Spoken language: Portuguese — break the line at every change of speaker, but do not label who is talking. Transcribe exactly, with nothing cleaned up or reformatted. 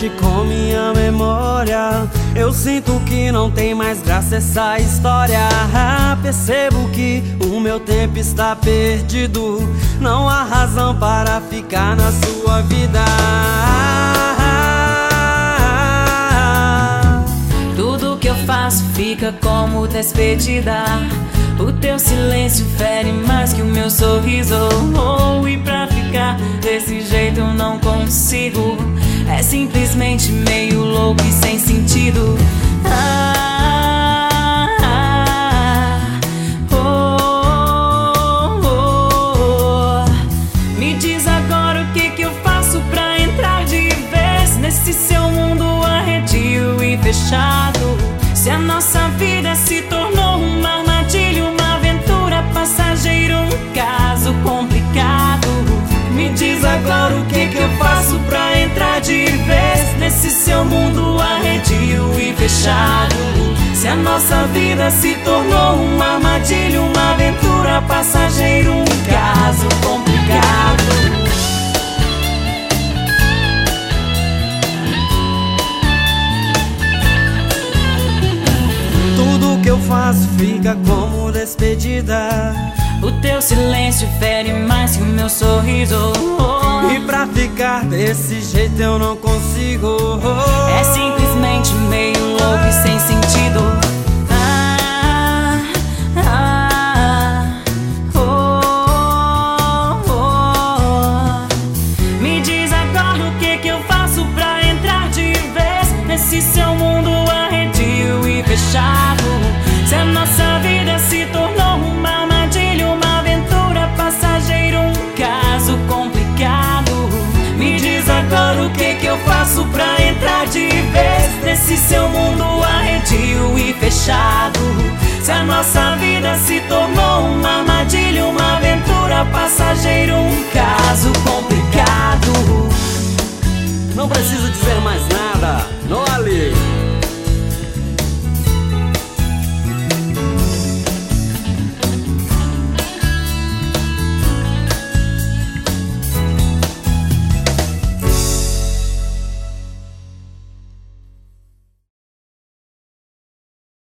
mexe com minha memória. Eu sinto que não tem mais graça essa história. Ah, percebo que o meu tempo está perdido. Não há razão para ficar na sua vida.
Tudo que eu faço fica como despedida. O teu silêncio fere mais que o meu sorriso. Oh, e pra ficar desse jeito eu não consigo. É simplesmente meio louco e sem sentido. Ah, ah, oh, oh, oh. Me diz agora o que que eu faço pra entrar de vez nesse seu mundo arredio e fechado. Se a nossa vida se tornou uma armadilha, uma aventura passageira, um caso complicado. Me diz agora o que que eu faço pra entrar de vez nesse seu mundo arredio e fechado. Se a nossa vida se tornou uma armadilha, uma aventura passageira, um caso complicado.
Tudo que eu faço fica como despedida.
O teu silêncio fere mais que o meu sorriso.
E pra ficar desse jeito eu não consigo.
É simplesmente meio louco e sem sentido. Ah, ah, oh, oh. Me diz agora o que que eu faço pra entrar de vez nesse seu mundo arredio e fechado. Se a nossa vida se tornou uma armadilha, uma aventura passageira, um caso complicado. Me diz agora o que que eu faço pra entrar de vez nesse seu mundo arredio